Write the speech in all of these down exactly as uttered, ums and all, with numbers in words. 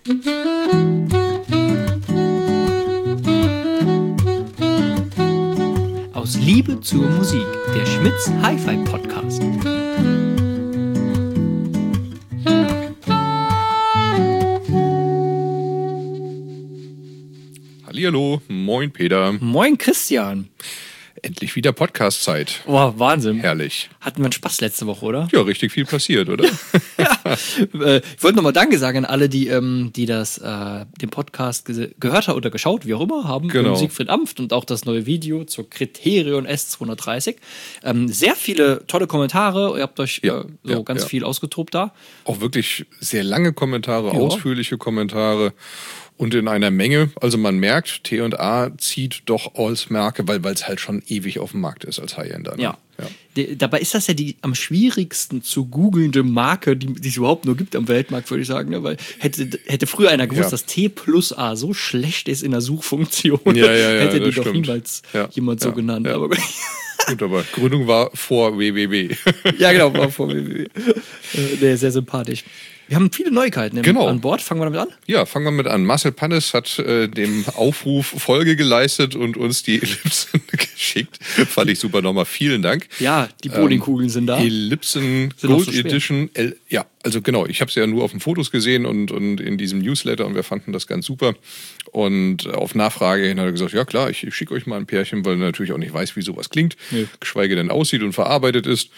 Aus Liebe zur Musik, der Schmitz Hi-Fi Podcast. Hallihallo, moin Peter. Moin Christian. Endlich wieder Podcast-Zeit. Oh, Wahnsinn. Herrlich. Hatten wir einen Spaß letzte Woche, oder? Ja, richtig viel passiert, oder? Ja. Äh, ich wollte nochmal Danke sagen an alle, die, ähm, die das, äh, den Podcast ge- gehört haben oder geschaut, wie auch immer, haben. Genau. Ähm, Siegfried Amft und auch das neue Video zur Criterion S zweihundertdreißig. Ähm, sehr viele tolle Kommentare. Ihr habt euch Ja, äh, so ja, ganz ja. viel ausgetobt da. Auch wirklich sehr lange Kommentare, Ja. ausführliche Kommentare und in einer Menge. Also man merkt, T und A zieht doch als Marke, weil es halt schon ewig auf dem Markt ist als High-Ender. Ne? Ja. Ja. D- Dabei ist das ja die am schwierigsten zu googelnde Marke, die, die es überhaupt nur gibt am Weltmarkt, würde ich sagen. Ne? Weil hätte, hätte früher einer gewusst, Ja. dass T plus A so schlecht ist in der Suchfunktion, Ja, ja, ja, hätte die das doch stimmt. niemals Ja, jemand so ja, genannt. ja. Aber Gut, aber Gründung war vor W W W. ja, genau, war vor W W W. Äh, nee, sehr sympathisch. Wir haben viele Neuigkeiten im- Genau. an Bord. Fangen wir damit an? Ja, fangen wir mit an. Marcel Pannes hat äh, dem Aufruf Folge geleistet und uns die Ellipsen geschickt. Fand ich super. Nochmal vielen Dank. Ja, die Bowlingkugeln sind da. Ellipsen Sind auch Gold so schwer. Edition. El- ja, also genau. Ich habe sie ja nur auf den Fotos gesehen und, und in diesem Newsletter und wir fanden das ganz super. Und auf Nachfrage hin hat er gesagt, ja klar, ich, ich schicke euch mal ein Pärchen, weil er natürlich auch nicht weiß, wie sowas klingt, Nee. geschweige denn aussieht und verarbeitet ist.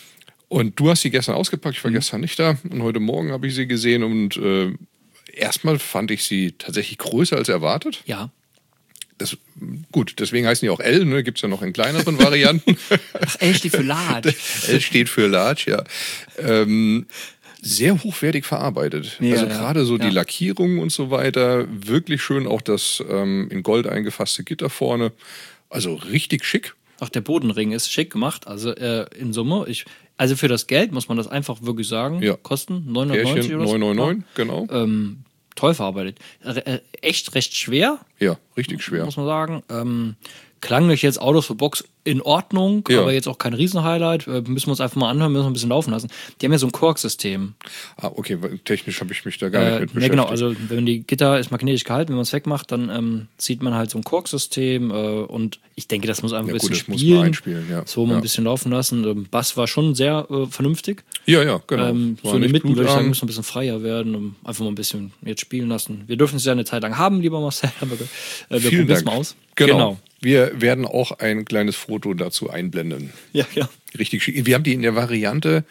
Und du hast sie gestern ausgepackt, ich war Mhm. gestern nicht da und heute Morgen habe ich sie gesehen und äh, erstmal fand ich sie tatsächlich größer als erwartet. Ja. Das, gut, deswegen heißen die auch L, ne? Gibt es ja noch in kleineren Varianten. Ach, L steht für Large. L steht für Large, ja. Ähm, sehr hochwertig verarbeitet. Ja, also ja. gerade so Ja. die Lackierung und so weiter, wirklich schön auch das ähm, in Gold eingefasste Gitter vorne. Also richtig schick. Auch der Bodenring ist schick gemacht. Also äh, in Summe, ich, also für das Geld muss man das einfach wirklich sagen. Ja. Kosten neunhundertneunzig Pärchen oder so. neun neun neun, genau. Ähm, toll verarbeitet. Re äh, echt recht schwer, Ja, richtig schwer. muss man sagen. Ähm, klanglich jetzt out of the box in Ordnung, Ja. aber jetzt auch kein Riesenhighlight. Äh, müssen wir uns einfach mal anhören, müssen wir ein bisschen laufen lassen. Die haben ja so ein Kork-System. Ah, okay, weil technisch habe ich mich da gar nicht Äh, mit ja, beschäftigt. genau, also wenn die Gitter ist magnetisch gehalten, wenn man es wegmacht, dann ähm, zieht man halt so ein Kork-System äh, und ich denke, das muss einfach Ja, ein gut, bisschen das muss spielen. man einspielen, ja. So mal Ja. ein bisschen laufen lassen. Ähm, Bass war schon sehr äh, vernünftig. Ja, ja, genau. Ähm, War so in der nicht Mitte würde ich sagen, blutarm. müssen wir ein bisschen freier werden, um einfach mal ein bisschen jetzt spielen lassen. Wir dürfen es ja eine Zeit lang haben, lieber Marcel, aber äh, wir Vielen probieren es Dank. mal aus. Genau. Wir werden auch ein kleines Foto dazu einblenden. Ja, ja. Richtig schick. Wir haben die in der Variante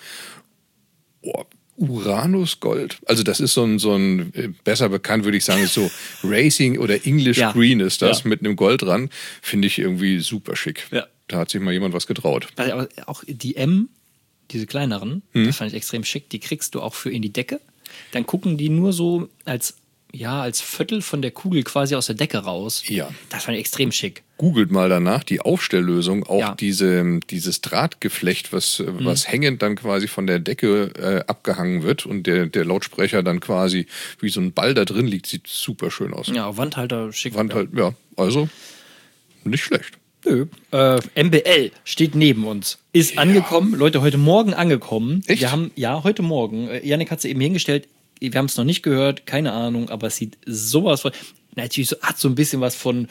oh, Uranus Gold. Also das ist so ein, so ein äh, besser bekannt, würde ich sagen, ist so Racing oder English Ja. Green ist das Ja. mit einem Gold dran. Finde ich irgendwie super schick. Ja. Da hat sich mal jemand was getraut. Weil aber auch die M, diese kleineren, Hm. das fand ich extrem schick, die kriegst du auch für in die Decke. Dann gucken die nur so als, ja, als Viertel von der Kugel quasi aus der Decke raus. Ja. Das fand ich extrem schick. Googelt mal danach die Aufstelllösung, auch Ja. diese, dieses Drahtgeflecht, was, Mhm. was hängend dann quasi von der Decke äh, abgehangen wird und der, der Lautsprecher dann quasi wie so ein Ball da drin liegt, sieht super schön aus. Ja, Wandhalter schick. Wand ja. halt, ja, also nicht schlecht. Nö. Äh, M B L steht neben uns. Ist angekommen, Leute, heute Morgen angekommen. Echt? Wir haben, ja, heute Morgen. Äh, Yannick hat sie eben hingestellt. Wir haben es noch nicht gehört, keine Ahnung, aber es sieht sowas von. Natürlich so, hat so ein bisschen was von.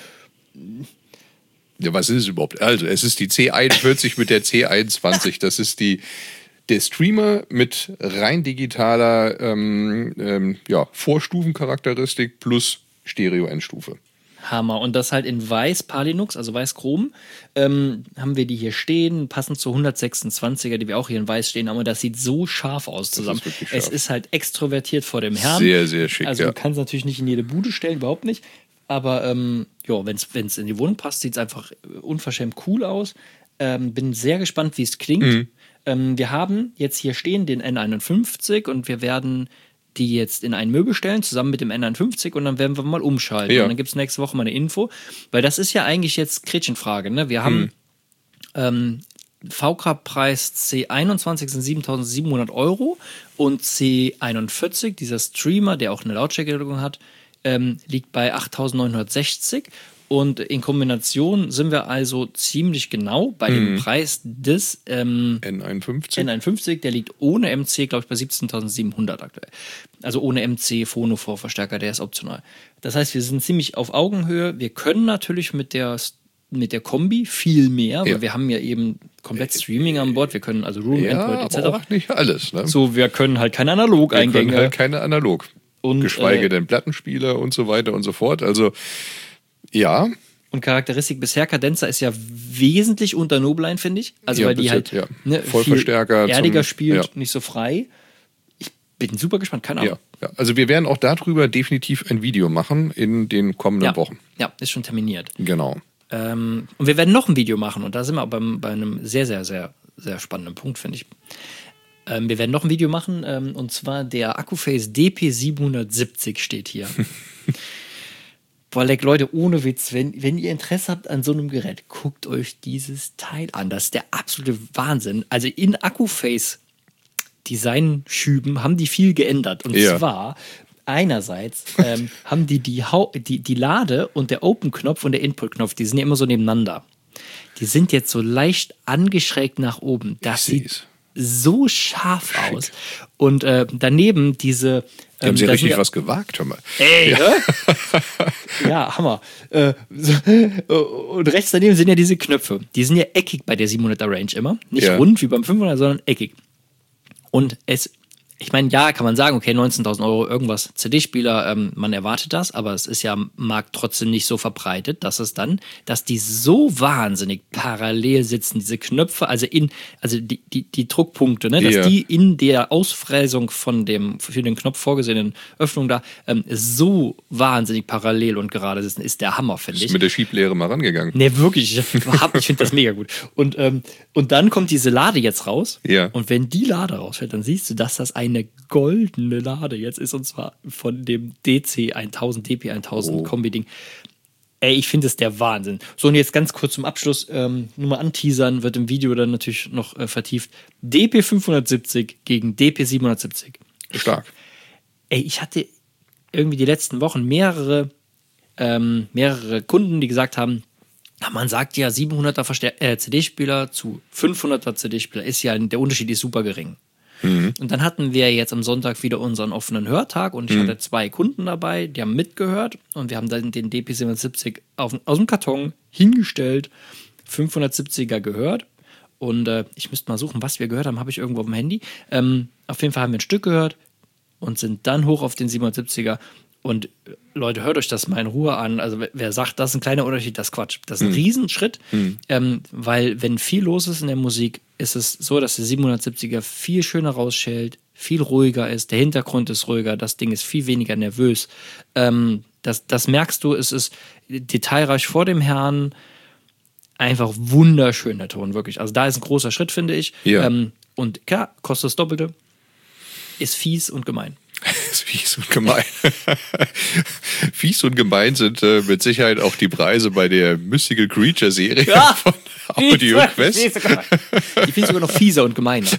Ja, was ist es überhaupt? Also, es ist die C einundvierzig mit der C einundzwanzig. Das ist die, der Streamer mit rein digitaler ähm, ähm, ja, Vorstufencharakteristik plus Stereo-Endstufe. Hammer. Und das halt in weiß Palinux, also weiß Chrom, ähm, haben wir die hier stehen, passend zur hundertsechsundzwanziger, die wir auch hier in weiß stehen haben. Und das sieht so scharf aus zusammen. ist wirklich Es scharf. ist halt extrovertiert vor dem Herrn. Sehr, sehr schick, Also ja. man kann es natürlich nicht in jede Bude stellen, überhaupt nicht. Aber ähm, ja, wenn es in die Wohnung passt, sieht es einfach unverschämt cool aus. Ähm, bin sehr gespannt, wie es klingt. Mhm. Ähm, wir haben jetzt hier stehen den N einundfünfzig und wir werden die jetzt in ein Möbel stellen, zusammen mit dem N einundfünfzig und dann werden wir mal umschalten. Ja. Und dann gibt es nächste Woche mal eine Info, weil das ist ja eigentlich jetzt Gretchenfrage. Ne? Wir haben Mhm. ähm, V K-Preis C einundzwanzig sind siebentausendsiebenhundert Euro und C einundvierzig, dieser Streamer, der auch eine Lautstärkeregelung hat, ähm, liegt bei achttausendneunhundertsechzig. Und in Kombination sind wir also ziemlich genau bei dem Mhm. Preis des ähm, N einundfünfzig. N einundfünfzig. Der liegt ohne M C, glaube ich, bei siebzehntausendsiebenhundert aktuell. Also ohne M C, Phono-Vorverstärker, der ist optional. Das heißt, wir sind ziemlich auf Augenhöhe. Wir können natürlich mit der, mit der Kombi viel mehr, weil Ja. wir haben ja eben komplett Streaming an Bord. Wir können also Room, ja, Android et aber cetera. auch nicht alles. Ne? So, wir können halt keine Wir können Analog-Eingänge. halt keine Analog. Und, Geschweige äh, denn Plattenspieler und so weiter und so fort. Also, ja. Und Charakteristik bisher, Cadenza ist ja wesentlich unter Nobline, finde ich. Also Ja, weil die bis halt jetzt, ja. ne, Vollverstärker viel erdiger zum- spielt, ja. nicht so frei. Ich bin super gespannt, keine Ahnung. Ja, ja. Also, wir werden auch darüber definitiv ein Video machen in den kommenden Ja, Wochen. ja, ist schon terminiert. Genau. Ähm, und wir werden noch ein Video machen und da sind wir beim, bei einem sehr, sehr, sehr, sehr spannenden Punkt, finde ich. Ähm, wir werden noch ein Video machen ähm, und zwar der Accuphase D P siebenhundertsiebzig steht hier. Boah, leck, Leute, ohne Witz, wenn, wenn ihr Interesse habt an so einem Gerät, guckt euch dieses Teil an. Das ist der absolute Wahnsinn. Also in Accuphase Designschüben haben die viel geändert. Und Ja. zwar einerseits ähm, haben die die, Hau die die Lade und der Open-Knopf und der Input-Knopf, die sind ja immer so nebeneinander. Die sind jetzt so leicht angeschrägt nach oben. Das Ich sieht seh's. so scharf aus. Und äh, daneben diese Da haben ähm, sie da richtig sind ja- was gewagt, hör mal. Ey, ja, ja Hammer. Äh, so, und rechts daneben sind ja diese Knöpfe. Die sind ja eckig bei der siebenhunderter Range immer. Nicht Ja. rund wie beim fünfhunderter, sondern eckig. Und es, ich meine, ja, kann man sagen, okay, neunzehntausend Euro irgendwas C D-Spieler, ähm, man erwartet das, aber es ist ja am Markt trotzdem nicht so verbreitet, dass es dann, dass die so wahnsinnig parallel sitzen, diese Knöpfe, also in, also die, die, die Druckpunkte, ne, dass Ja. die in der Ausfräsung von dem für den Knopf vorgesehenen Öffnung da ähm, so wahnsinnig parallel und gerade sitzen, ist der Hammer, finde ich. Ist mit der Schieblehre mal rangegangen. Nee, wirklich. Ich, hab- ich finde das mega gut. Und, ähm, und dann kommt diese Lade jetzt raus. Ja. Und wenn die Lade rausfällt, dann siehst du, dass das eine goldene Lade jetzt ist. Und zwar von dem D C tausend, D P tausend Oh. Kombi-Ding. Ey, ich finde es der Wahnsinn. So, und jetzt ganz kurz zum Abschluss, ähm, nur mal anteasern, wird im Video dann natürlich noch äh, vertieft. D P fünfhundertsiebzig gegen D P siebenhundertsiebzig. Stark. Ey, ich hatte irgendwie die letzten Wochen mehrere, ähm, mehrere Kunden, die gesagt haben, ja, man sagt ja siebenhunderter Verstär- äh, C D-Spieler zu fünfhunderter C D-Spieler ist ja, der Unterschied ist super gering. Und dann hatten wir jetzt am Sonntag wieder unseren offenen Hörtag und ich hatte zwei Kunden dabei, die haben mitgehört und wir haben dann den D P siebenhundertsiebzig auf, aus dem Karton hingestellt, fünfhundertsiebziger gehört und äh, ich müsste mal suchen, was wir gehört haben, habe ich irgendwo auf dem Handy. Ähm, auf jeden Fall haben wir ein Stück gehört und sind dann hoch auf den siebenhundertsiebziger. Und äh, Leute, hört euch das mal in Ruhe an. Also wer- wer sagt, das ist ein kleiner Unterschied, das ist Quatsch. Das ist ein Riesenschritt, ähm, weil wenn viel los ist in der Musik, ist es so, dass der siebenhundertsiebziger viel schöner rausschält, viel ruhiger ist, der Hintergrund ist ruhiger, das Ding ist viel weniger nervös. Ähm, das, das merkst du, es ist detailreich vor dem Herrn, einfach wunderschön der Ton, wirklich. Also da ist ein großer Schritt, finde ich. Ja. Ähm, und klar, kostet das Doppelte, ist fies und gemein. ist fies und gemein. Fies und gemein sind äh, mit Sicherheit auch die Preise bei der Mystical Creature Serie Ja, von Audio Quest. Die finde ich sogar noch fieser und gemeiner.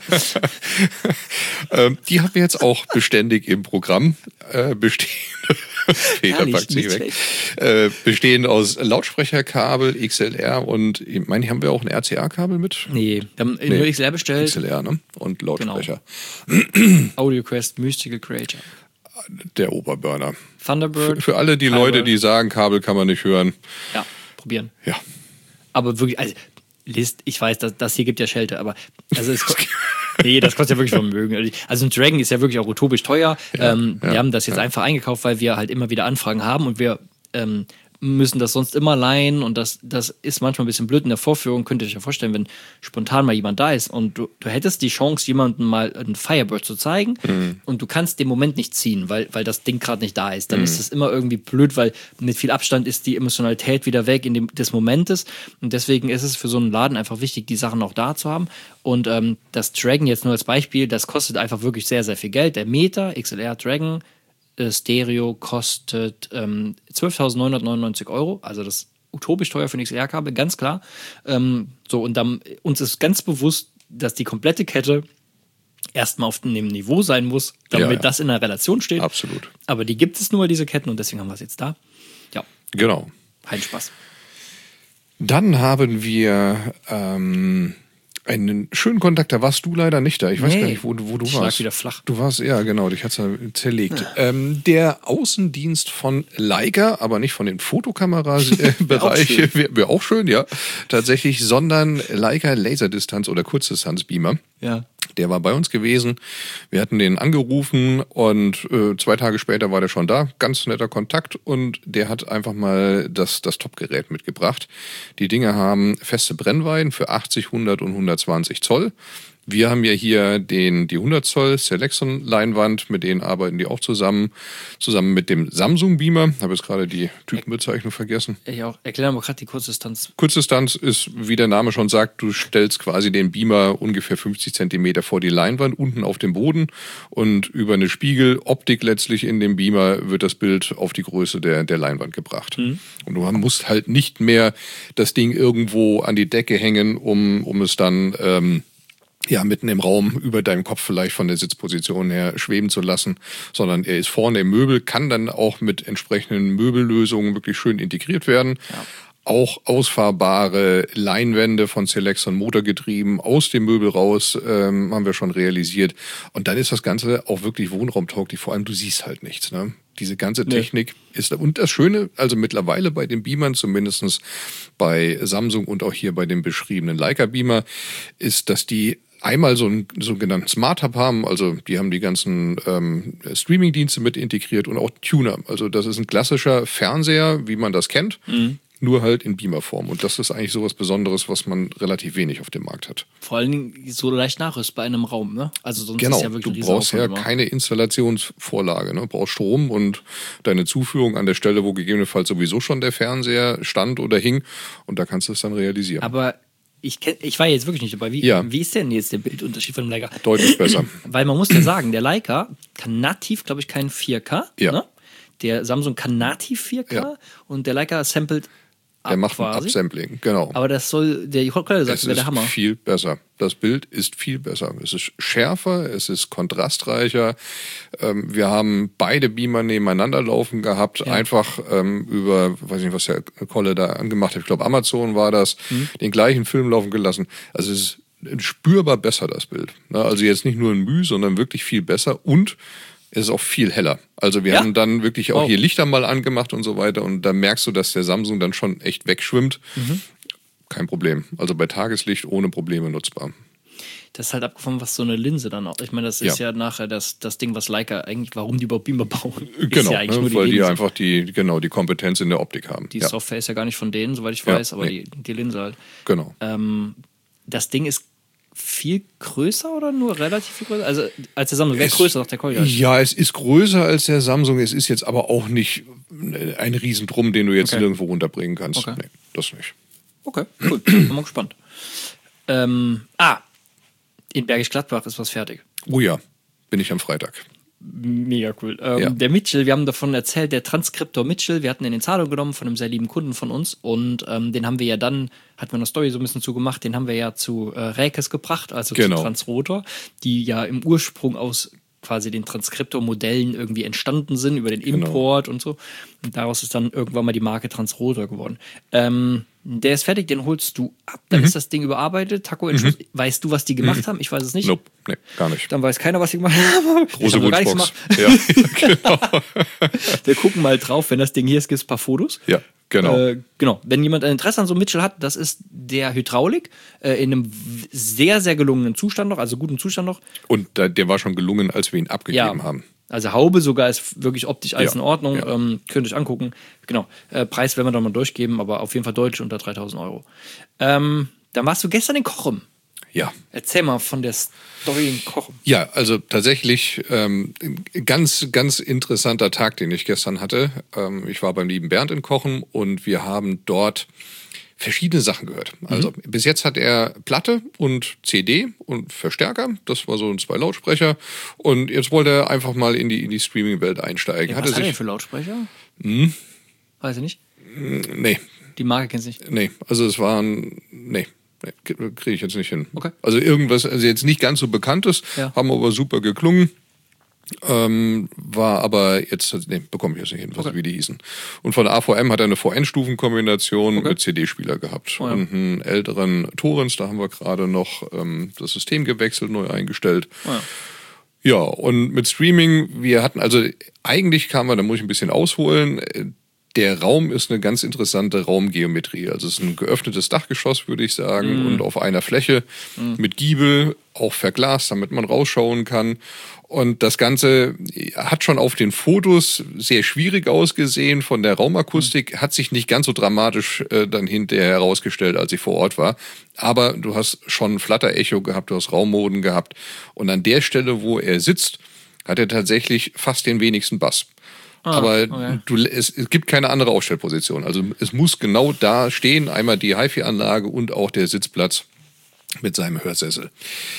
Ähm, die haben wir jetzt auch beständig im Programm. Äh, bestehen. Peter Herrlich, packt sich nicht weg. Äh, bestehen aus Lautsprecherkabel, X L R und ich meine, haben wir auch ein R C A-Kabel mit? Nee, wir haben nur X L R bestellt. X L R, ne? Und Lautsprecher. AudioQuest Mystical Creature. Der Oberburner. Thunderbird. Für alle die Thunderbird. Leute, die sagen, Kabel kann man nicht hören. Ja, probieren. Ja. Aber wirklich, also, List, ich weiß, das, das hier gibt ja Schelte, aber also es, nee, das kostet ja wirklich Vermögen. Also ein Dragon ist ja wirklich auch utopisch teuer. Ja, ähm, ja, wir haben das jetzt ja. einfach eingekauft, weil wir halt immer wieder Anfragen haben und wir ähm, müssen das sonst immer leihen und das, das ist manchmal ein bisschen blöd in der Vorführung. Könnt ihr euch ja vorstellen, wenn spontan mal jemand da ist und du, du hättest die Chance, jemandem mal einen Firebird zu zeigen Mhm. und du kannst den Moment nicht ziehen, weil, weil das Ding gerade nicht da ist. Dann ist es immer irgendwie blöd, weil mit viel Abstand ist die Emotionalität wieder weg in dem, des Momentes und deswegen ist es für so einen Laden einfach wichtig, die Sachen auch da zu haben. Und ähm, das Dragon jetzt nur als Beispiel, das kostet einfach wirklich sehr, sehr viel Geld. Der Meter X L R Dragon Stereo kostet ähm, zwölftausendneunhundertneunundneunzig Euro, also das ist utopisch teuer für ein X L R-Kabel, ganz klar. Ähm, so, und dann, uns ist ganz bewusst, dass die komplette Kette erstmal auf dem Niveau sein muss, damit Ja, ja. das in einer Relation steht. Absolut. Aber die gibt es nur, diese Ketten, und deswegen haben wir es jetzt da. Ja. Genau. Kein Spaß. Dann haben wir ähm, einen schönen Kontakt, da warst du leider nicht da. Ich weiß Nee, gar nicht, wo, wo du ich warst. lag wieder flach. Du warst, ja genau, dich hat's ja zerlegt. Ähm, der Außendienst von Leica, aber nicht von den Fotokamera-Bereichen, wäre wär auch schön, ja, tatsächlich, sondern Leica Laserdistanz- oder Kurzdistanz-Beamer. Ja. Der war bei uns gewesen. Wir hatten den angerufen und äh, zwei Tage später war der schon da. Ganz netter Kontakt und der hat einfach mal das, das Top-Gerät mitgebracht. Die Dinge haben feste Brennweiten für achtzig, hundert und hundertzwanzig Zoll. Wir haben ja hier den, die hundert Zoll Selection-Leinwand, mit denen arbeiten die auch zusammen, zusammen mit dem Samsung-Beamer. Habe jetzt gerade die Typenbezeichnung vergessen. Ich auch. Erklär mal gerade die Kurzdistanz. Kurzdistanz ist, wie der Name schon sagt, du stellst quasi den Beamer ungefähr fünfzig Zentimeter vor die Leinwand, unten auf dem Boden und über eine Spiegeloptik letztlich in dem Beamer wird das Bild auf die Größe der, der Leinwand gebracht. Mhm. Und du musst halt nicht mehr das Ding irgendwo an die Decke hängen, um, um es dann... Ähm, ja, mitten im Raum über deinem Kopf vielleicht von der Sitzposition her schweben zu lassen, sondern er ist vorne im Möbel, kann dann auch mit entsprechenden Möbellösungen wirklich schön integriert werden. Ja. Auch ausfahrbare Leinwände von Selection motorgetrieben aus dem Möbel raus ähm, haben wir schon realisiert. Und dann ist das Ganze auch wirklich wohnraumtauglich. Vor allem, du siehst halt nichts. Ne? Diese ganze Technik nee. ist... Und das Schöne, also mittlerweile bei den Beamern, zumindest bei Samsung und auch hier bei dem beschriebenen Leica-Beamer, ist, dass die einmal so einen sogenannten Smart Hub haben, also die haben die ganzen ähm, Streaming-Dienste mit integriert und auch Tuner. Also das ist ein klassischer Fernseher, wie man das kennt, mhm. nur halt in Beamer-Form. Und das ist eigentlich so was Besonderes, was man relativ wenig auf dem Markt hat. Vor allen Dingen so leicht nachrüstbar in einem Raum, ne? Also sonst genau, ist ja wirklich du brauchst ja keine Installationsvorlage, ne? Du brauchst Strom und deine Zuführung an der Stelle, wo gegebenenfalls sowieso schon der Fernseher stand oder hing. Und da kannst du es dann realisieren. Aber Ich, kenn, ich war jetzt wirklich nicht dabei. Wie, ja. wie ist denn jetzt der Bildunterschied von dem Leica? Deutlich besser. Weil man muss ja sagen, der Leica kann nativ, glaube ich, kein vier K. Ja. Ne? Der Samsung kann nativ vier K ja. und der Leica samplet ab. Der macht quasi. ein Upsampling, genau. Aber das soll, der Kollege sagt, wäre der Hammer. Es ist viel besser. Das Bild ist viel besser. Es ist schärfer, es ist kontrastreicher. Ähm, wir haben beide Beamer nebeneinander laufen gehabt, ja. einfach ähm, über, weiß nicht, was der Kolle da angemacht hat, ich glaube Amazon war das, hm. den gleichen Film laufen gelassen. Also es ist spürbar besser, das Bild. Also jetzt nicht nur ein Mühe, sondern wirklich viel besser und es ist auch viel heller. Also wir ja? haben dann wirklich auch oh. hier Lichter mal angemacht und so weiter und da merkst du, dass der Samsung dann schon echt wegschwimmt. Mhm. Kein Problem. Also bei Tageslicht ohne Probleme nutzbar. Das ist halt abgefahren, was so eine Linse dann auch. Ich meine, das ist ja, ja nachher das, das Ding, was Leica eigentlich, warum die überhaupt Beamer bauen. Genau, ja ne, nur die weil Linse. die einfach die, genau, die Kompetenz in der Optik haben. Die ja. Software ist ja gar nicht von denen, soweit ich weiß, ja, aber nee. die, die Linse halt. Genau. Ähm, das Ding ist viel größer oder nur relativ viel größer? Also als der Samsung, wer ist größer, sagt der Kolja. Ja, es ist größer als der Samsung. Es ist jetzt aber auch nicht ein Riesendrum, den du jetzt okay. nirgendwo runterbringen kannst. Okay. Nee, das nicht. Okay, cool. Bin mal gespannt. Ähm, ah, in Bergisch Gladbach ist was fertig. Oh ja, bin ich am Freitag. Mega cool. Ähm, ja. Der Mitchell, wir haben davon erzählt, der Transkriptor Mitchell, wir hatten den in Zahlung genommen von einem sehr lieben Kunden von uns und ähm, den haben wir ja dann, hat man eine Story so ein bisschen zugemacht, den haben wir ja zu äh, Räkes gebracht, also genau. zu Transrotor, die ja im Ursprung aus quasi den Transkriptor-Modellen irgendwie entstanden sind, über den Import genau. und so. Und daraus ist dann irgendwann mal die Marke Transrotor geworden. Ähm, der ist fertig, den holst du ab, dann mhm. ist das Ding überarbeitet. Taco, mhm. weißt du, was die gemacht haben? Ich weiß es nicht. Nope, nee, gar nicht. Dann weiß keiner, was die gemacht haben. Große Wunschbox. Ja, genau. Wir gucken mal drauf, wenn das Ding hier ist, gibt es ein paar Fotos. Ja. Genau. Äh, genau. Wenn jemand ein Interesse an so einem Mitchell hat, das ist der Hydraulik äh, in einem sehr, sehr gelungenen Zustand noch, also guten Zustand noch. Und äh, der war schon gelungen, als wir ihn abgegeben ja. haben. Also Haube sogar ist wirklich optisch alles ja. in Ordnung. Ja. Ähm, könnt ihr euch angucken. Genau. Äh, Preis werden wir doch mal durchgeben, aber auf jeden Fall deutlich unter dreitausend Euro. Ähm, dann warst du gestern in Kochum. Ja. Erzähl mal von der Story in Kochum. Ja, also tatsächlich ähm, ganz, ganz interessanter Tag, den ich gestern hatte. Ähm, ich war beim lieben Bernd in Kochum und wir haben dort verschiedene Sachen gehört. Also mhm. bis jetzt hat er Platte und C D und Verstärker. Das war so ein zwei Lautsprecher. Und jetzt wollte er einfach mal in die, in die Streaming-Welt einsteigen. Ja, hat was er hat er sich, denn für Lautsprecher? Hm? Weiß ich nicht. Nee. Die Marke kennst du nicht? Nee, also es waren... Nee. Nee, kriege ich jetzt nicht hin. Okay. Also irgendwas, also jetzt nicht ganz so Bekanntes, ja. haben aber super geklungen. Ähm, war aber jetzt, nee, bekomme ich jetzt nicht hin, was Okay. wie die hießen. Und von A V M hat er eine V N-Stufenkombination Okay. mit C D-Spieler gehabt. Oh ja. Und einen älteren Torrens, da haben wir gerade noch ähm, das System gewechselt, neu eingestellt. Oh ja. Ja, und mit Streaming, wir hatten, also eigentlich kam man, da muss ich ein bisschen ausholen, äh, der Raum ist eine ganz interessante Raumgeometrie. Also es ist ein geöffnetes Dachgeschoss, würde ich sagen, Mm. und auf einer Fläche Mm. mit Giebel, auch verglast, damit man rausschauen kann. Und das Ganze hat schon auf den Fotos sehr schwierig ausgesehen von der Raumakustik, hat sich nicht ganz so dramatisch äh, dann hinterher herausgestellt, als ich vor Ort war. Aber du hast schon Flatter-Echo gehabt, du hast Raummoden gehabt. Und an der Stelle, wo er sitzt, hat er tatsächlich fast den wenigsten Bass. Ah, Aber okay. du, es, es gibt keine andere Aufstellposition. Also es muss genau da stehen, einmal die HiFi-Anlage und auch der Sitzplatz mit seinem Hörsessel.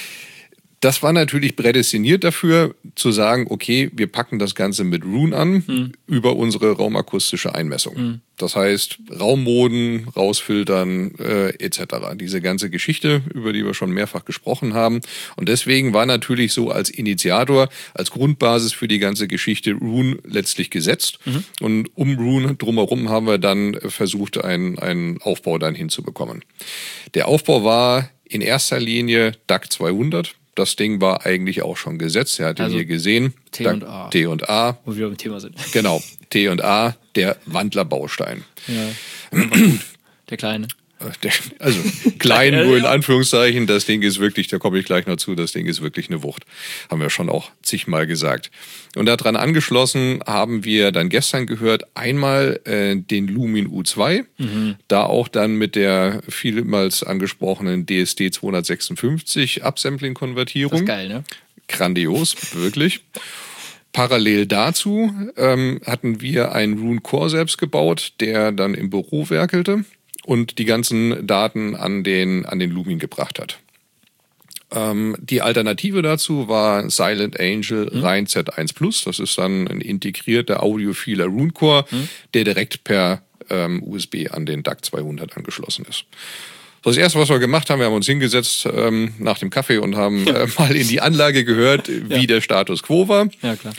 Das war natürlich prädestiniert dafür, zu sagen, okay, wir packen das Ganze mit Roon an Hm. über unsere raumakustische Einmessung. Das heißt, Raummoden, rausfiltern äh, et cetera. Diese ganze Geschichte, über die wir schon mehrfach gesprochen haben. Und deswegen war natürlich so als Initiator, als Grundbasis für die ganze Geschichte Roon letztlich gesetzt. Und um Roon drumherum haben wir dann versucht, einen, einen Aufbau dann hinzubekommen. Der Aufbau war in erster Linie D A C zweihundert. Das Ding war eigentlich auch schon gesetzt. Er hat ihn Also hier gesehen. T und A. T und A. Wo wir beim Thema sind. Genau. T und A, der Wandlerbaustein. Ja. Aber gut. Der Kleine. Äh, der- Also klein, nur in Anführungszeichen. Das Ding ist wirklich, da komme ich gleich noch zu, das Ding ist wirklich eine Wucht. Haben wir schon auch zigmal gesagt. Und daran angeschlossen haben wir dann gestern gehört, einmal äh, den Lumin U zwei, da auch dann mit der vielmals angesprochenen D S D zweihundertsechsundfünfzig Upsampling-Konvertierung. Das ist geil, ne? Grandios, wirklich. Parallel dazu ähm, hatten wir einen Roon Core selbst gebaut, der dann im Büro werkelte und die ganzen Daten an den, an den Lumin gebracht hat. Ähm, die Alternative dazu war Silent Angel Hm. rein Z eins Plus. Das ist dann ein integrierter audiophiler Roon Core, Hm. der direkt per ähm, U S B an den D A C zweihundert angeschlossen ist. Das erste, was wir gemacht haben, wir haben uns hingesetzt ähm, nach dem Kaffee und haben äh, mal in die Anlage gehört, wie Ja. der Status quo war. Ja, klar.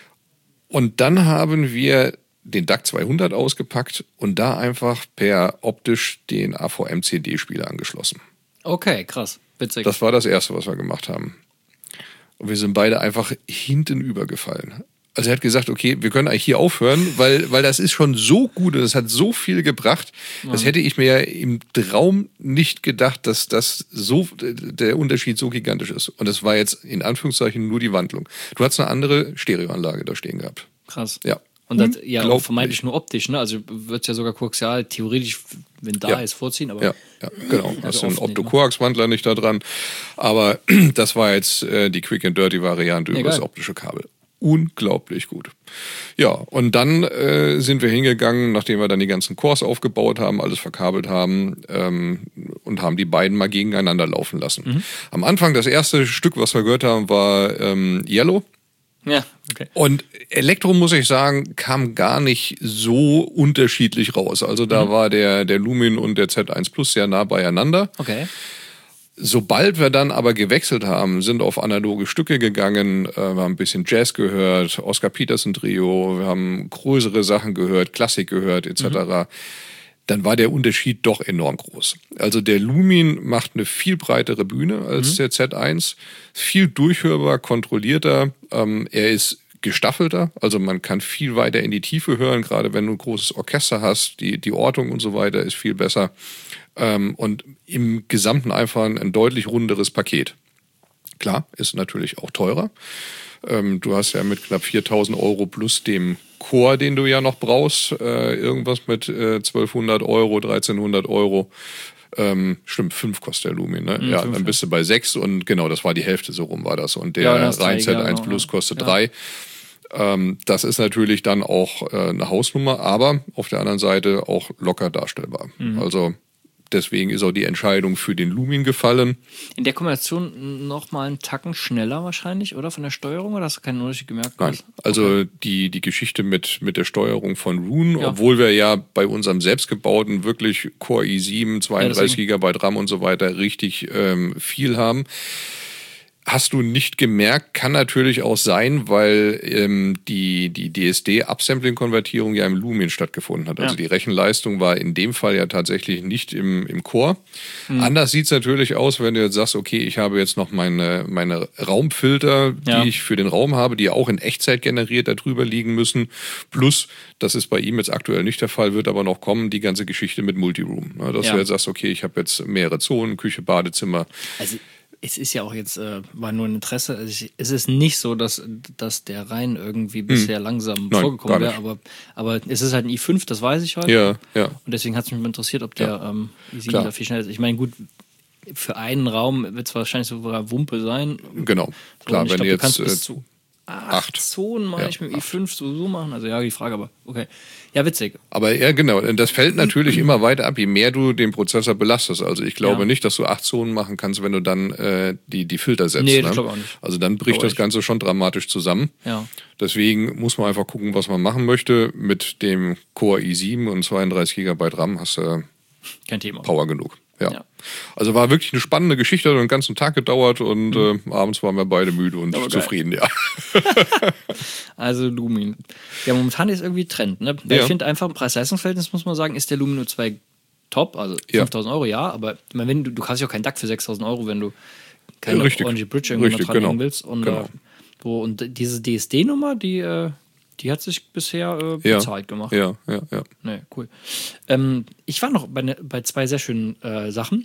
Und dann haben wir den D A C zweihundert ausgepackt und da einfach per optisch den A V M C D-Spieler angeschlossen. Okay, krass. Witzig. Das war das Erste, was wir gemacht haben. Und wir sind beide einfach hinten übergefallen. Also er hat gesagt, okay, wir können eigentlich hier aufhören, weil, weil das ist schon so gut und es hat so viel gebracht. Das hätte ich mir ja im Traum nicht gedacht, dass das so der Unterschied so gigantisch ist. Und das war jetzt in Anführungszeichen nur die Wandlung. Du hast eine andere Stereoanlage da stehen gehabt. Krass. Ja. Und das ja auch Unglaublich. vermeintlich nur optisch, ne? Also wird es ja sogar koaxial theoretisch, wenn da Ja. ist, vorziehen, aber Ja, ja, genau. Hast Also du einen oft nicht, ne? Opto-Coax-Wandler nicht da dran. Aber das war jetzt äh, die Quick and Dirty Variante Ja, über das geil. optische Kabel. Unglaublich gut. Ja, und dann äh, sind wir hingegangen, nachdem wir dann die ganzen Cores aufgebaut haben, alles verkabelt haben ähm, und haben die beiden mal gegeneinander laufen lassen. Mhm. Am Anfang, das erste Stück, was wir gehört haben, war ähm, Yellow. ja, okay. Und Elektro, muss ich sagen, kam gar nicht so unterschiedlich raus. Also da Mhm. war der, der Lumin und der Z eins Plus sehr nah beieinander. Okay. Sobald wir dann aber gewechselt haben, sind auf analoge Stücke gegangen, äh, wir haben ein bisschen Jazz gehört, Oscar Peterson Trio, wir haben größere Sachen gehört, Klassik gehört et cetera, dann war der Unterschied doch enorm groß. Also der Lumin macht eine viel breitere Bühne als der Z eins, viel durchhörbar, kontrollierter, ähm, er ist gestaffelter, also man kann viel weiter in die Tiefe hören, gerade wenn du ein großes Orchester hast, die, die Ortung und so weiter ist viel besser. Ähm, und im Gesamten einfach ein, ein deutlich runderes Paket. Klar, ist natürlich auch teurer. Ähm, du hast ja mit knapp viertausend Euro plus dem Core, den du ja noch brauchst, äh, irgendwas mit äh, zwölfhundert Euro, dreizehnhundert Euro. Ähm, stimmt, fünf kostet der Lumin, ne? Ja, fünf, dann bist du bei sechs und genau, das war die Hälfte, so rum war das. Und der Ja, dann hast du rein drei, Z eins genau, Plus ja. kostet Ja. drei. Ähm, das ist natürlich dann auch äh, eine Hausnummer, aber auf der anderen Seite auch locker darstellbar. Mhm. Also deswegen ist auch die Entscheidung für den Lumin gefallen. In der Kombination noch mal einen Tacken schneller wahrscheinlich, oder? Von der Steuerung, oder hast du keinen Unterschied gemerkt? Nein, also die, die Geschichte mit, mit der Steuerung von Roon, Ja. obwohl wir ja bei unserem selbstgebauten wirklich Core i sieben, zweiunddreißig deswegen. Gigabyte RAM und so weiter richtig ähm, viel haben. Hast du nicht gemerkt, kann natürlich auch sein, weil ähm, die, die D S D-Upsampling-Konvertierung ja im Lumen stattgefunden hat. Also Ja. die Rechenleistung war in dem Fall ja tatsächlich nicht im, im Core. Mhm. Anders sieht es natürlich aus, wenn du jetzt sagst, okay, ich habe jetzt noch meine, meine Raumfilter, die Ja. ich für den Raum habe, die auch in Echtzeit generiert da drüber liegen müssen. Plus, das ist bei ihm jetzt aktuell nicht der Fall, wird aber noch kommen, die ganze Geschichte mit Multiroom. Ne? Dass Ja. du jetzt sagst, okay, ich habe jetzt mehrere Zonen, Küche, Badezimmer. Also es ist ja auch jetzt, äh, war nur ein Interesse, also ich, es ist nicht so, dass, dass der Rhein irgendwie bisher hm. langsam Nein, vorgekommen wäre, aber, aber es ist halt ein i fünf, das weiß ich halt. Ja, ja. Und deswegen hat es mich mal interessiert, ob der Ja. ähm, i sieben da viel schneller ist. Ich meine, gut, für einen Raum wird es wahrscheinlich sogar Wumpe sein. Genau, klar, Und ich wenn glaub, du du kannst jetzt bis äh, zu acht acht. Zonen mal Ja, ich mit i fünf so, so machen. Also ja, die Frage, aber okay. Ja, witzig. Aber ja, genau, das fällt natürlich immer weiter ab, je mehr du den Prozessor belastest. Also ich glaube Ja. nicht, dass du acht Zonen machen kannst, wenn du dann äh, die, die Filter setzt. Nee, ne? das glaube ich auch nicht. Also dann bricht Glaube das ich. Ganze schon dramatisch zusammen. Ja. Deswegen muss man einfach gucken, was man machen möchte. Mit dem Core i sieben und zweiunddreißig Gigabyte RAM hast du Kein Thema. Power genug. Ja. Ja. Also war wirklich eine spannende Geschichte, hat den ganzen Tag gedauert und mhm. äh, abends waren wir beide müde und Aber geil. zufrieden, ja. Also Lumin. Ja, momentan ist irgendwie Trend. Ne? Ja. Ich finde einfach im Preis-Leistungs-Verhältnis, muss man sagen, ist der Lumin nur zwei top. Also Ja. fünftausend Euro, ja. Aber ich meine, wenn du, du kaufst ja auch keinen D A C für sechstausend Euro, wenn du keine Ja, richtig. ordentliche Bridge irgendwo Richtig, dran genau. hängen willst. Und, Genau. äh, wo, und diese D S D-Nummer, die, äh, die hat sich bisher äh, Ja. bezahlt gemacht. Ja, ja, ja. Nee, cool. Ähm, ich war noch bei, ne, bei zwei sehr schönen äh, Sachen.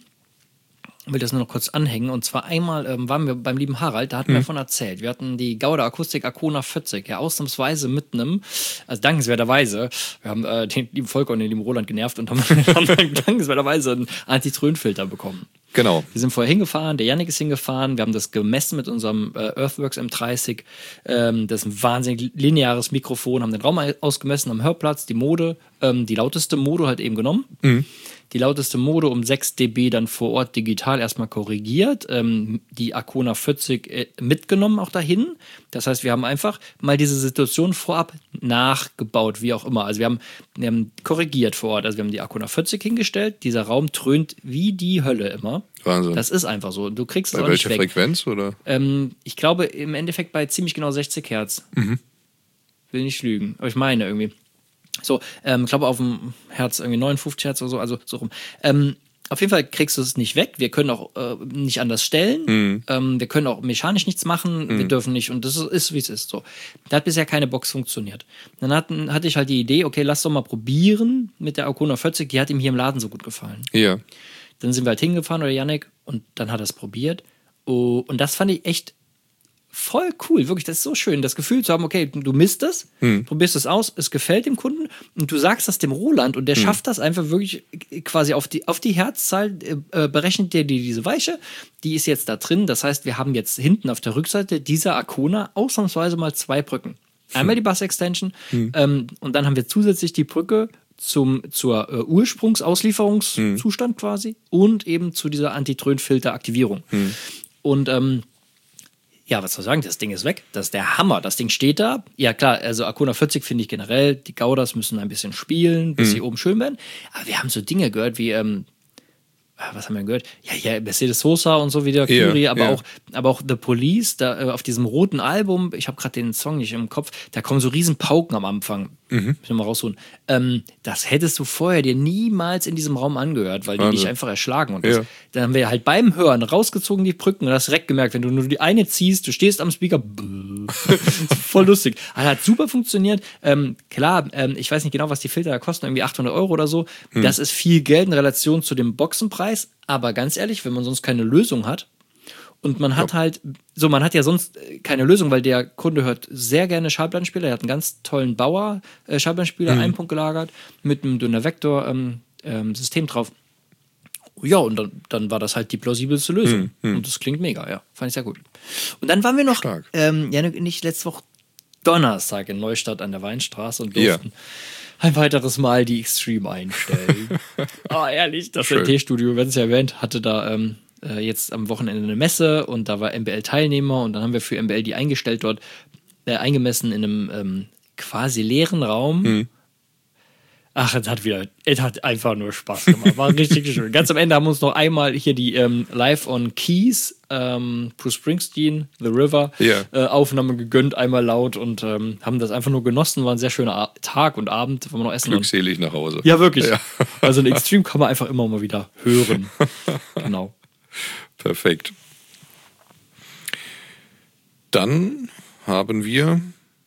Will das nur noch kurz anhängen. Und zwar einmal ähm, waren wir beim lieben Harald, da hatten wir davon erzählt. Wir hatten die Gauda Akustik Arcona vierzig, ja ausnahmsweise mit einem, also dankenswerterweise, wir haben äh, den lieben Volker und den lieben Roland genervt und haben, haben dankenswerterweise einen Anti-Trön-Filter bekommen. Genau. Wir sind vorher hingefahren, der Yannick ist hingefahren, wir haben das gemessen mit unserem äh, Earthworks M dreißig. Ähm, das ist ein wahnsinnig lineares Mikrofon, haben den Raum ausgemessen am Hörplatz, die Mode, ähm, die lauteste Mode halt eben genommen. Mhm. Die lauteste Mode um sechs Dezibel dann vor Ort digital erstmal korrigiert, ähm, die Arcona vierzig äh, mitgenommen auch dahin. Das heißt, wir haben einfach mal diese Situation vorab nachgebaut, wie auch immer. Also wir haben, wir haben korrigiert vor Ort. Also wir haben die Arcona vierzig hingestellt. Dieser Raum dröhnt wie die Hölle immer. Wahnsinn. Das ist einfach so. Du kriegst es Bei auch nicht welcher weg. Frequenz, oder? Ähm, ich glaube im Endeffekt bei ziemlich genau sechzig Hertz. Mhm. Will nicht lügen, aber ich meine irgendwie. So, ähm, ich glaube auf dem Herz irgendwie neunundfünfzig Hertz oder so, also so rum. Ähm, auf jeden Fall kriegst du es nicht weg. Wir können auch äh, nicht anders stellen. Mhm. Ähm, wir können auch mechanisch nichts machen. Mhm. Wir dürfen nicht. Und das ist, ist wie es ist. So. Da hat bisher keine Box funktioniert. Dann hatten, hatte ich halt die Idee, okay, lass doch mal probieren mit der Arcona vierzig. Die hat ihm hier im Laden so gut gefallen. Ja. Dann sind wir halt hingefahren, oder Yannick, und dann hat er es probiert. Oh, und das fand ich echt voll cool, wirklich, das ist so schön, das Gefühl zu haben, okay, du misst es, Hm. probierst es aus, es gefällt dem Kunden und du sagst das dem Roland und der Hm. schafft das einfach wirklich quasi auf die, auf die Herzzahl, äh, berechnet der dir diese Weiche, die ist jetzt da drin, das heißt, wir haben jetzt hinten auf der Rückseite dieser Arcona ausnahmsweise mal zwei Brücken. Einmal die Bass-Extension Hm. ähm, und dann haben wir zusätzlich die Brücke zum, zur äh, Ursprungsauslieferungszustand quasi und eben zu dieser Anti-Trön-Filter-Aktivierung. Hm. Und ähm, ja, was soll ich sagen, das Ding ist weg. Das ist der Hammer. Das Ding steht da. Ja, klar, also Arcona vierzig finde ich generell, die Gaudas müssen ein bisschen spielen, bis Mhm. sie oben schön werden. Aber wir haben so Dinge gehört wie, ähm, was haben wir gehört? Ja, ja, Mercedes Sosa und so wieder, Ja, Curie, aber, ja. auch, aber auch The Police, da äh, auf diesem roten Album, ich habe gerade den Song nicht im Kopf, da kommen so riesen Pauken am Anfang. Mhm. Muss ich mal rausholen. Ähm, das hättest du vorher dir niemals in diesem Raum angehört, weil die Also. dich einfach erschlagen. Und das, Ja. dann haben wir halt beim Hören rausgezogen die Brücken und hast direkt gemerkt, wenn du nur die eine ziehst, du stehst am Speaker, voll lustig. Also hat super funktioniert. Ähm, klar, ähm, ich weiß nicht genau, was die Filter da kosten, irgendwie achthundert Euro oder so. Hm. Das ist viel Geld in Relation zu dem Boxenpreis. Aber ganz ehrlich, wenn man sonst keine Lösung hat, und man hat halt, so, man hat ja sonst keine Lösung, weil der Kunde hört sehr gerne Schallplattenspieler. Er hat einen ganz tollen Bauer äh, Schallplattenspieler, Mhm. einen Punkt gelagert, mit einem dünner Vektor ähm, ähm, System drauf. Ja, und dann, dann war das halt die plausibelste Lösung. Mhm. Und das klingt mega, ja. Fand ich sehr gut. Und dann waren wir noch, Stark. ähm, ja, nicht letzte Woche Donnerstag in Neustadt an der Weinstraße und Ja. durften ein weiteres Mal die Extreme einstellen. Oh, ehrlich, das Schön. N T-Studio, wir hatten es ja erwähnt, hatte da ähm, äh, jetzt am Wochenende eine Messe und da war M B L-Teilnehmer und dann haben wir für M B L die eingestellt dort, äh, eingemessen in einem ähm, quasi leeren Raum. Mhm. Ach, es hat wieder, es hat einfach nur Spaß gemacht. War richtig schön. Ganz am Ende haben wir uns noch einmal hier die ähm, Live on Keys, ähm, Bruce Springsteen, The River, Ja. äh, Aufnahme gegönnt, einmal laut und ähm, haben das einfach nur genossen. War ein sehr schöner A- Tag und Abend, wo wir noch essen. Glückselig nach Hause. Ja, wirklich. Ja. Also ein Extreme kann man einfach immer mal wieder hören. Genau. Perfekt. Dann haben wir.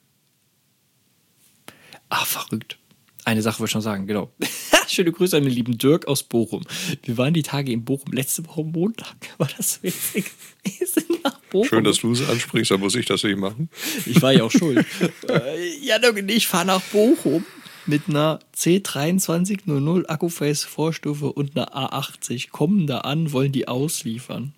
Ach, verrückt. Eine Sache wollte ich noch sagen, genau. Schöne Grüße an den lieben Dirk aus Bochum. Wir waren die Tage in Bochum, letzte Woche Montag. War das so witzig? Wir sind nach Bochum. Schön, dass du es ansprichst, da muss ich das nicht machen. Ich war ja auch schuld. äh, Januk und ich fahren nach Bochum mit einer C dreiundzwanzig null null Akkuface Vorstufe und einer A achtzig. Kommen da an, wollen die ausliefern.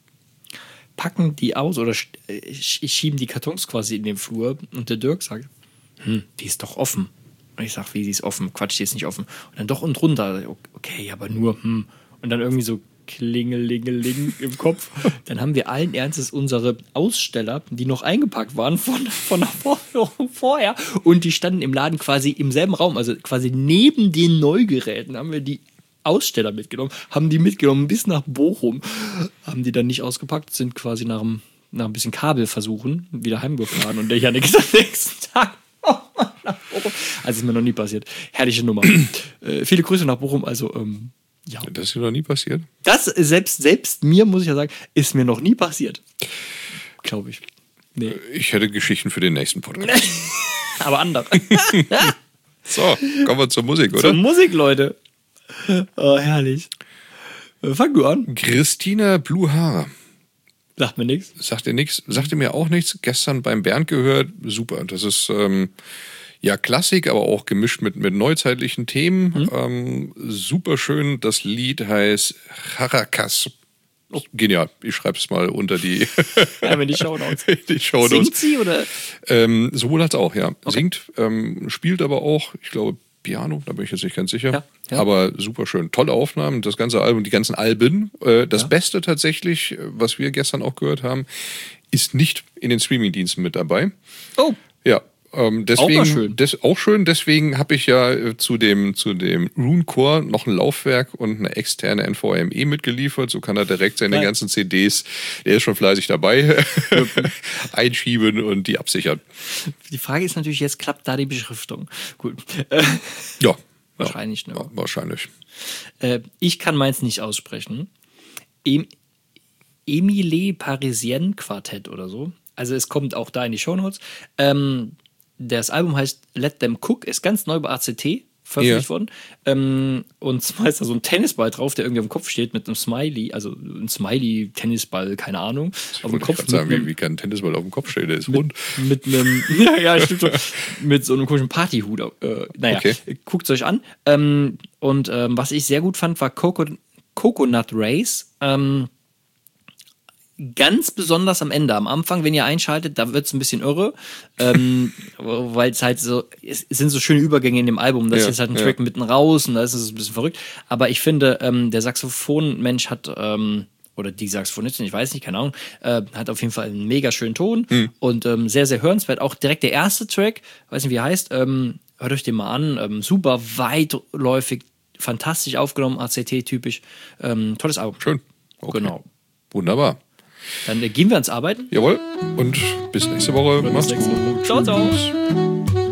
Packen die aus oder sch- äh, schieben die Kartons quasi in den Flur und der Dirk sagt, hm, die ist doch offen. Und ich sag, wie, die ist offen? Quatsch, die ist nicht offen. Und dann doch und drunter. Okay, aber nur, hm. Und dann irgendwie so Klingelingeling im Kopf. Dann haben wir allen Ernstes unsere Aussteller, die noch eingepackt waren von, von der Vorführung vorher. Und die standen im Laden quasi im selben Raum, also quasi neben den Neugeräten haben wir die Aussteller mitgenommen, haben die mitgenommen bis nach Bochum. Haben die dann nicht ausgepackt, sind quasi nach, einem, nach ein bisschen Kabel versuchen, wieder heimgefahren. Und der Janik ist am nächsten Tag nach Bochum. Also ist mir noch nie passiert. Herrliche Nummer. äh, viele Grüße nach Bochum. Also, ähm, ja. Das ist dir noch nie passiert? Das, selbst, selbst mir, muss ich ja sagen, ist mir noch nie passiert. Glaube ich. Nee. Ich hätte Geschichten für den nächsten Podcast. Aber andere. So, kommen wir zur Musik, oder? Zur Musik, Leute. Oh, herrlich. Äh, Fang du an. Christina Bluhara. Sagt mir nichts. Sagt dir nichts, sagte mir auch nichts. Gestern beim Bernd gehört, super. Das ist ähm, ja Klassik, aber auch gemischt mit, mit neuzeitlichen Themen. Mhm. Ähm, super schön. Das Lied heißt Caracas. Oh. Genial. Ich schreibe es mal unter die, ja, die Shownotes. die Shownotes. Singt sie oder? Ähm, sowohl als auch, ja. Okay. Singt, ähm, spielt aber auch, ich glaube, Piano, da bin ich jetzt nicht ganz sicher. Ja, ja. Aber super schön. Tolle Aufnahmen, das ganze Album, die ganzen Alben. Äh, das ja. Beste tatsächlich, was wir gestern auch gehört haben, ist nicht in den Streamingdiensten mit dabei. Oh. Ja. Ähm, deswegen, auch schön. Des, auch schön. Deswegen habe ich ja äh, zu dem, zu dem Runecore noch ein Laufwerk und eine externe N V M E mitgeliefert. So kann er direkt seine Nein. ganzen C Ds, der ist schon fleißig dabei, einschieben und die absichern. Die Frage ist natürlich jetzt, klappt da die Beschriftung? Gut. Äh, Ja. wahrscheinlich, ja, ne? ja, wahrscheinlich. Äh, ich kann meins nicht aussprechen. Em Emile Parisienne Quartett oder so. Also es kommt auch da in die Shownotes. Ähm, das Album heißt Let Them Cook, ist ganz neu bei A C T veröffentlicht Ja. worden. Ähm, und zwar ist da so ein Tennisball drauf, der irgendwie auf dem Kopf steht mit einem Smiley, also ein Smiley-Tennisball, keine Ahnung. Ich Auf dem wollte Kopf gerade sagen, mit wie, einem- wie kann ein Tennisball auf dem Kopf stehen? Der ist rund. mit einem, ja, ja, stimmt schon, mit so einem komischen Partyhut. Äh, naja, Okay. guckt es euch an. Ähm, und ähm, was ich sehr gut fand, war Coco Coconut Race. Ähm, ganz besonders am Ende. Am Anfang, wenn ihr einschaltet, da wird es ein bisschen irre, ähm, weil es halt so, es sind so schöne Übergänge in dem Album. Das Ja, ist halt ein ja. Track mitten raus und da ist es ein bisschen verrückt. Aber ich finde, ähm, der Saxophon-Mensch hat, ähm, oder die Saxophonistin, ich weiß nicht, keine Ahnung, äh, hat auf jeden Fall einen mega schönen Ton Mhm. und ähm, sehr, sehr hörenswert. Auch direkt der erste Track, weiß nicht, wie er heißt, ähm, hört euch den mal an. Ähm, super weitläufig, fantastisch aufgenommen, A C T-typisch. Ähm, tolles Album. Schön. Okay. Genau. Wunderbar. Dann äh, gehen wir ans Arbeiten. Jawohl. Und bis nächste Woche. Bis Macht's nächste gut. Woche. Ciao, ciao. Tschüss.